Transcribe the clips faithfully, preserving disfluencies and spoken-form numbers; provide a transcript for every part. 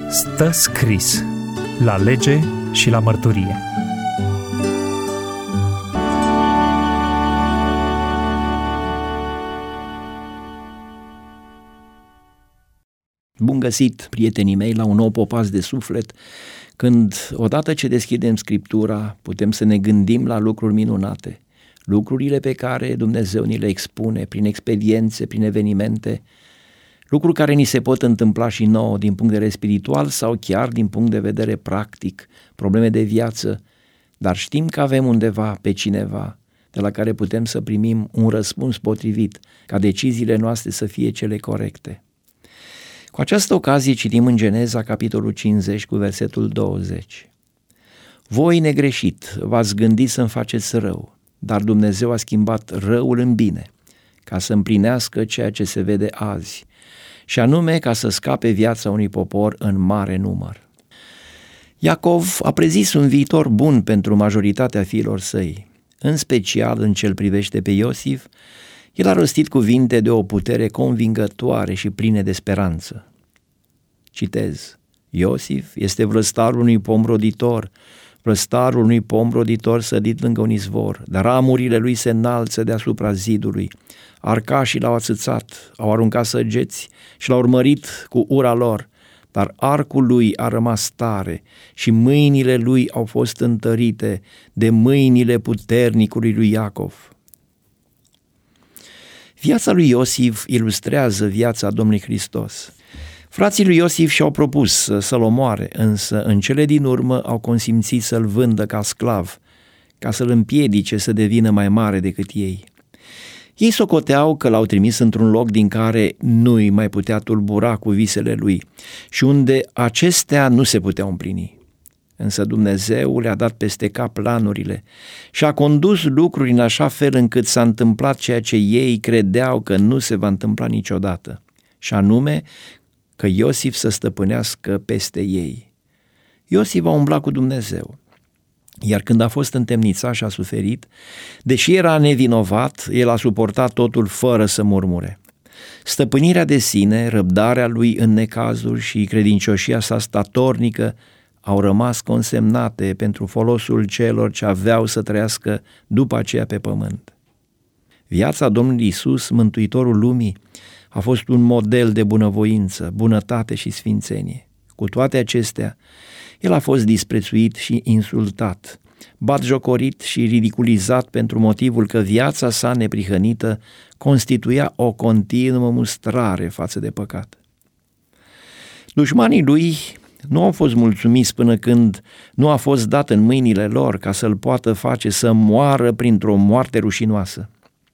Stă scris la lege și la mărturie. Bun găsit, prietenii mei, la un nou popas de suflet, când odată ce deschidem Scriptura putem să ne gândim la lucruri minunate, lucrurile pe care Dumnezeu ni le expune prin experiențe, prin evenimente, lucruri care ni se pot întâmpla și nouă din punct de vedere spiritual sau chiar din punct de vedere practic, probleme de viață, dar știm că avem undeva pe cineva de la care putem să primim un răspuns potrivit, ca deciziile noastre să fie cele corecte. Cu această ocazie citim în Geneza, capitolul cincizeci, cu versetul douăzeci. Voi negreșit v-ați gândit să-mi faceți rău, dar Dumnezeu a schimbat răul în bine, ca să împlinească ceea ce se vede azi, și anume ca să scape viața unui popor în mare număr. Iacov a prezis un viitor bun pentru majoritatea fiilor săi, în special în ce-l privește pe Iosif. El a rostit cuvinte de o putere convingătoare și pline de speranță. Citez: Iosif este vlăstarul unui pom roditor, vlăstarul unui pom roditor sădit lângă un izvor, dar ramurile lui se înalță deasupra zidului. Arcașii l-au ațățat, au aruncat săgeți și l-au urmărit cu ura lor, dar arcul lui a rămas tare și mâinile lui au fost întărite de mâinile puternicului lui Iacov. Viața lui Iosif ilustrează viața Domnului Hristos. Frații lui Iosif și-au propus să-l omoare, însă în cele din urmă au consimțit să-l vândă ca sclav, ca să-l împiedice să devină mai mare decât ei. Ei socoteau că l-au trimis într-un loc din care nu-i mai putea tulbura cu visele lui și unde acestea nu se puteau împlini. Însă Dumnezeu le-a dat peste cap planurile și a condus lucruri în așa fel încât s-a întâmplat ceea ce ei credeau că nu se va întâmpla niciodată, și anume că Iosif să stăpânească peste ei. Iosif a umblat cu Dumnezeu, iar când a fost întemnițat și a suferit, deși era nevinovat, el a suportat totul fără să murmure. Stăpânirea de sine, răbdarea lui în necazuri și credincioșia sa statornică au rămas consemnate pentru folosul celor ce aveau să trăiască după aceea pe pământ. Viața Domnului Iisus, Mântuitorul lumii, a fost un model de bunăvoință, bunătate și sfințenie. Cu toate acestea, el a fost disprețuit și insultat, batjocorit și ridiculizat pentru motivul că viața sa neprihănită constituia o continuă mustrare față de păcat. Dușmanii lui nu au fost mulțumiți până când nu a fost dat în mâinile lor ca să-l poată face să moară printr-o moarte rușinoasă.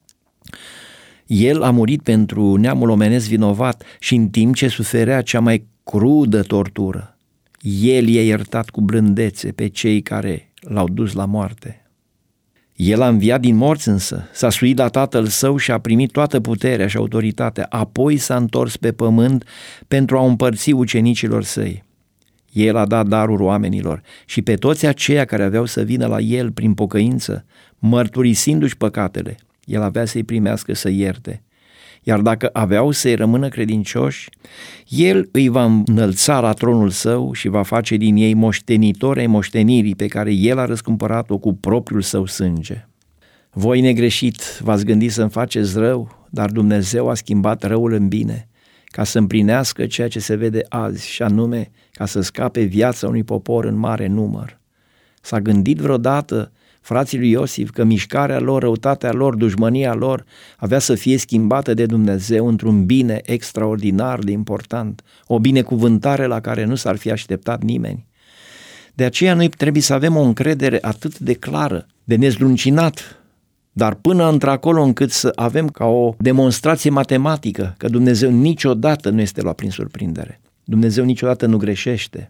El a murit pentru neamul omenesc vinovat și în timp ce suferea cea mai crudă tortură, el i-a iertat cu blândețe pe cei care l-au dus la moarte. El a înviat din morți însă, s-a suit la Tatăl Său și a primit toată puterea și autoritatea, apoi s-a întors pe pământ pentru a împărți ucenicilor săi. El a dat daruri oamenilor și pe toți aceia care aveau să vină la el prin pocăință, mărturisindu-și păcatele, el avea să-i primească să ierte. Iar dacă aveau să-i rămână credincioși, el îi va înălța la tronul său și va face din ei moștenitori ai moștenirii pe care el a răscumpărat-o cu propriul său sânge. Voi negreșit v-ați gândit să-mi faceți rău, dar Dumnezeu a schimbat răul în bine, ca să împlinească ceea ce se vede azi, și anume ca să scape viața unui popor în mare număr. S-a gândit vreodată frații lui Iosif că mișcarea lor, răutatea lor, dușmânia lor avea să fie schimbată de Dumnezeu într-un bine extraordinar de important, o binecuvântare la care nu s-ar fi așteptat nimeni? De aceea noi trebuie să avem o încredere atât de clară, de nezluncinat, dar până într-acolo încât să avem ca o demonstrație matematică că Dumnezeu niciodată nu este luat prin surprindere. Dumnezeu niciodată nu greșește.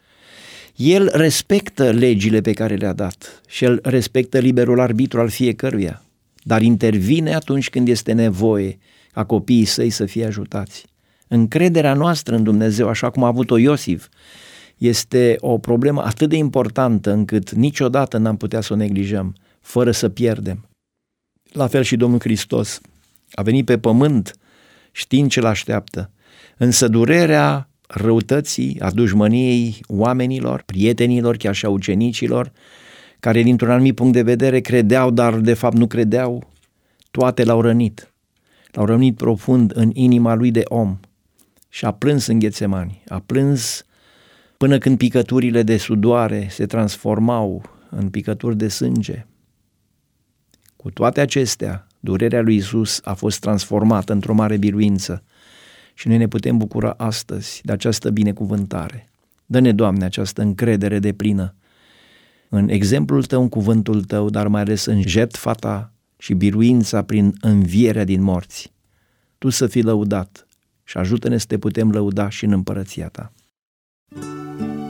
El respectă legile pe care le-a dat și el respectă liberul arbitru al fiecăruia, dar intervine atunci când este nevoie ca copiii săi să fie ajutați. Încrederea noastră în Dumnezeu, așa cum a avut-o Iosif, este o problemă atât de importantă încât niciodată n-am putea să o neglijăm, fără să pierdem. La fel și Domnul Hristos a venit pe pământ știind ce l-așteaptă, însă durerea răutății, a dușmăniei oamenilor, prietenilor, chiar și a ucenicilor, care dintr-un anumit punct de vedere credeau, dar de fapt nu credeau, toate l-au rănit. L-au rănit profund în inima lui de om și a plâns în Ghetsemani, a plâns până când picăturile de sudoare se transformau în picături de sânge. Cu toate acestea, durerea lui Iisus a fost transformată într-o mare biruință și noi ne putem bucura astăzi de această binecuvântare. Dă-ne, Doamne, această încredere deplină în exemplul Tău, în cuvântul Tău, dar mai ales în jertfa Ta și biruința prin învierea din morți. Tu să fii lăudat și ajută-ne să Te putem lăuda și în împărăția Ta.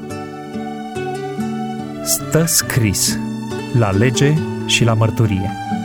Stă scris la lege și la mărturie.